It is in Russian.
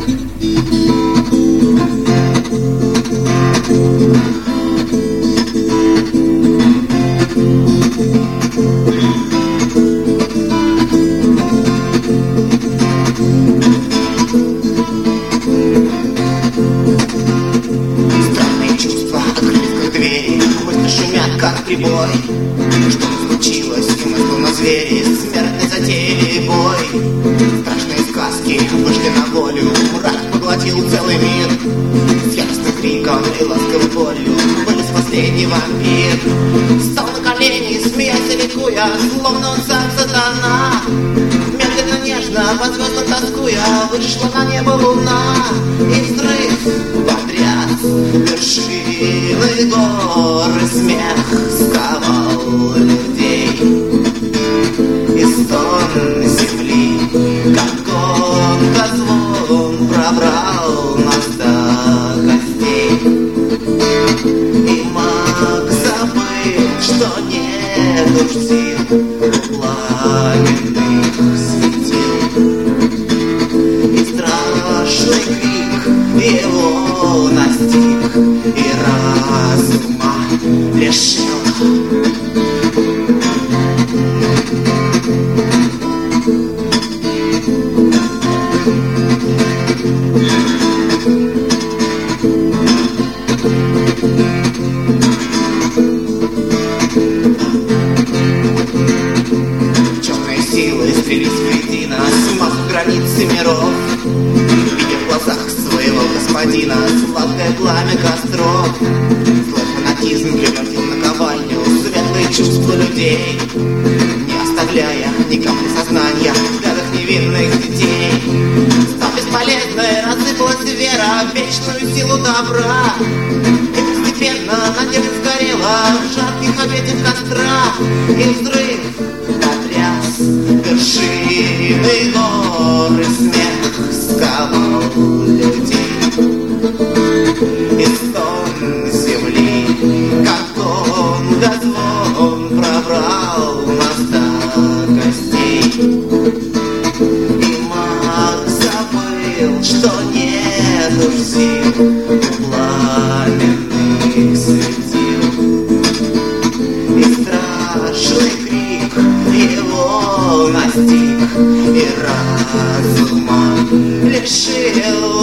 Прибой, что случилось, и мы словно звери, смертной затеяли бой. Страшные сказки вышли на волю, мрак поглотил целый мир. С яростным криком и ласковой болью вылез последний вампир. Встал на колени, смеясь и ликуя, словно он сам сатана. Медленно, нежно, по звездам тоскуя, вышла на небо луна. И взрыв потряс вершины горы, смех сковал людей. И стон земли, как гонка, звон пробрал нас до костей. И маг забыл, что нету сил пламенных светил. И страшный крик его настиг, и разума решил. Темные силы стрелись воедино, смазав границы миров. Видя в глазах своего господина сладкое пламя костров. Злой фанатизм превратил на ковальню светлые чувства людей, не оставляя ни капли сознания в взглядах невинных детей. Став бесполезной, рассыпалась вера в вечную силу добра. И постепенно надежда сгорела в жарких объятиях костра. И взрыв потряс вершины горы, смех сковал людей. И стон земли, как гонга, звон пробрал нас до костей. И маг забыл, что нет уж сил пламенных светил. И страшный крик его настиг, и разума лишил.